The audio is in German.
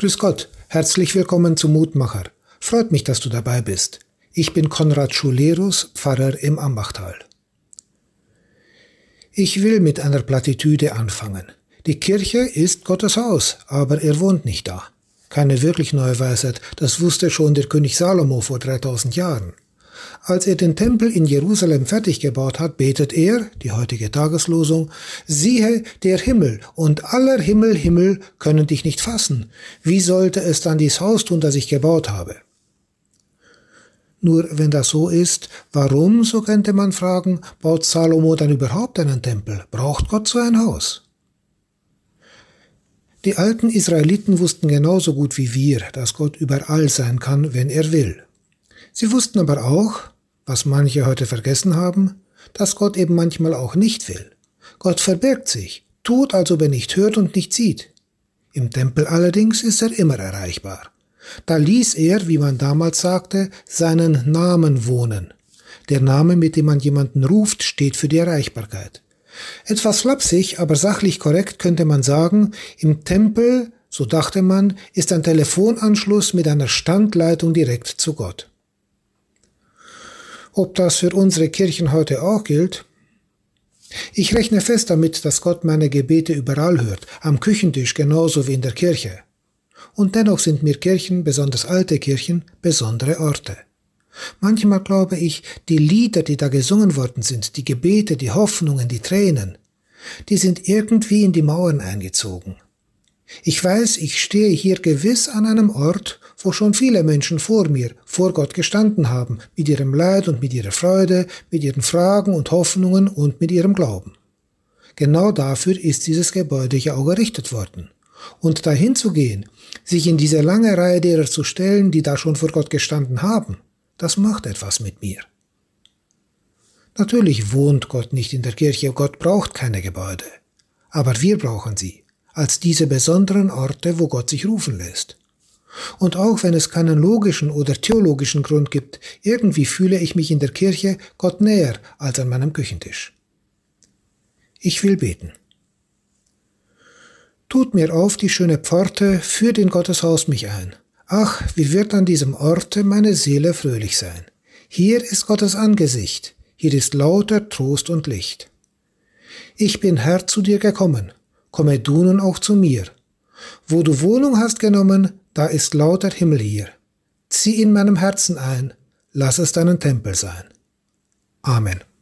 Grüß Gott, herzlich willkommen zum Mutmacher. Freut mich, dass du dabei bist. Ich bin Konrad Schulerus, Pfarrer im Ambachtal. Ich will mit einer Plattitüde anfangen. Die Kirche ist Gottes Haus, aber er wohnt nicht da. Keine wirklich neue Weisheit, das wusste schon der König Salomo vor 3000 Jahren. Als er den Tempel in Jerusalem fertig gebaut hat, betet er, die heutige Tageslosung, siehe, der Himmel und aller Himmel können dich nicht fassen. Wie sollte es dann dies Haus tun, das ich gebaut habe? Nur wenn das so ist, warum, so könnte man fragen, baut Salomo dann überhaupt einen Tempel? Braucht Gott so ein Haus? Die alten Israeliten wussten genauso gut wie wir, dass Gott überall sein kann, wenn er will. Sie wussten aber auch, was manche heute vergessen haben, dass Gott eben manchmal auch nicht will. Gott verbirgt sich, tut, als ob er nicht hört und nicht sieht. Im Tempel allerdings ist er immer erreichbar. Da ließ er, wie man damals sagte, seinen Namen wohnen. Der Name, mit dem man jemanden ruft, steht für die Erreichbarkeit. Etwas flapsig, aber sachlich korrekt könnte man sagen, im Tempel, so dachte man, ist ein Telefonanschluss mit einer Standleitung direkt zu Gott. Ob das für unsere Kirchen heute auch gilt? Ich rechne fest damit, dass Gott meine Gebete überall hört, am Küchentisch genauso wie in der Kirche. Und dennoch sind mir Kirchen, besonders alte Kirchen, besondere Orte. Manchmal glaube ich, die Lieder, die da gesungen worden sind, die Gebete, die Hoffnungen, die Tränen, die sind irgendwie in die Mauern eingezogen. Ich weiß, ich stehe hier gewiss an einem Ort, wo schon viele Menschen vor mir, vor Gott gestanden haben, mit ihrem Leid und mit ihrer Freude, mit ihren Fragen und Hoffnungen und mit ihrem Glauben. Genau dafür ist dieses Gebäude ja auch errichtet worden. Und dahin zu gehen, sich in diese lange Reihe derer zu stellen, die da schon vor Gott gestanden haben, das macht etwas mit mir. Natürlich wohnt Gott nicht in der Kirche, Gott braucht keine Gebäude. Aber wir brauchen sie, als diese besonderen Orte, wo Gott sich rufen lässt. Und auch wenn es keinen logischen oder theologischen Grund gibt, irgendwie fühle ich mich in der Kirche Gott näher als an meinem Küchentisch. Ich will beten. Tut mir auf die schöne Pforte, führt in Gottes Haus mich ein. Ach, wie wird an diesem Orte meine Seele fröhlich sein. Hier ist Gottes Angesicht, hier ist lauter Trost und Licht. Ich bin Herr zu dir gekommen, komme du nun auch zu mir. Wo du Wohnung hast genommen, da ist lauter Himmel hier. Zieh in meinem Herzen ein, lass es deinen Tempel sein. Amen.